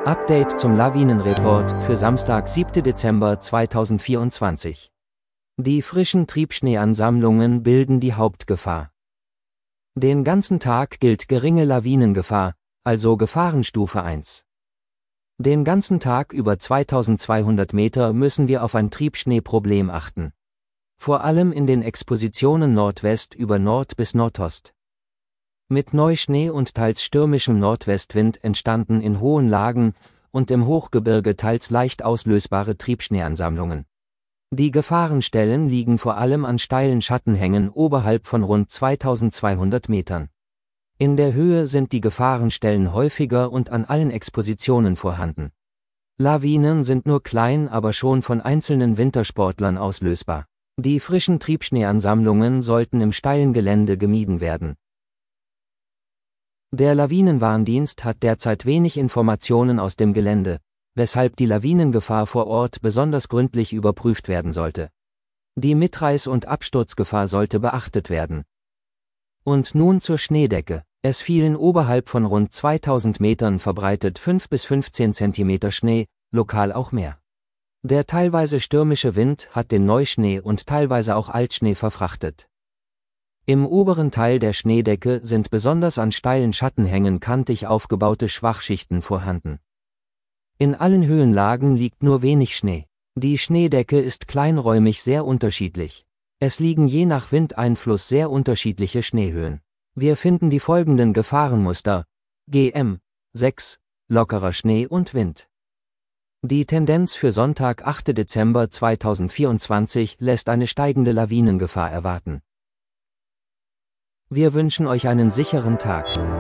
Update zum Lawinenreport für Samstag, 7. Dezember 2024. Die frischen Triebschneeansammlungen bilden die Hauptgefahr. Den ganzen Tag gilt geringe Lawinengefahr, also Gefahrenstufe 1. Den ganzen Tag über 2200 Meter müssen wir auf ein Triebschneeproblem achten. Vor allem in den Expositionen Nordwest über Nord bis Nordost. Mit Neuschnee und teils stürmischem Nordwestwind entstanden in hohen Lagen und im Hochgebirge teils leicht auslösbare Triebschneeansammlungen. Die Gefahrenstellen liegen vor allem an steilen Schattenhängen oberhalb von rund 2200 Metern. In der Höhe sind die Gefahrenstellen häufiger und an allen Expositionen vorhanden. Lawinen sind nur klein, aber schon von einzelnen Wintersportlern auslösbar. Die frischen Triebschneeansammlungen sollten im steilen Gelände gemieden werden. Der Lawinenwarndienst hat derzeit wenig Informationen aus dem Gelände, weshalb die Lawinengefahr vor Ort besonders gründlich überprüft werden sollte. Die Mitreiß- und Absturzgefahr sollte beachtet werden. Und nun zur Schneedecke. Es fielen oberhalb von rund 2000 Metern verbreitet 5 bis 15 Zentimeter Schnee, lokal auch mehr. Der teilweise stürmische Wind hat den Neuschnee und teilweise auch Altschnee verfrachtet. Im oberen Teil der Schneedecke sind besonders an steilen Schattenhängen kantig aufgebaute Schwachschichten vorhanden. In allen Höhenlagen liegt nur wenig Schnee. Die Schneedecke ist kleinräumig sehr unterschiedlich. Es liegen je nach Windeinfluss sehr unterschiedliche Schneehöhen. Wir finden die folgenden Gefahrenmuster: GM 6, lockerer Schnee und Wind. Die Tendenz für Sonntag, 8. Dezember 2024 lässt eine steigende Lawinengefahr erwarten. Wir wünschen euch einen sicheren Tag.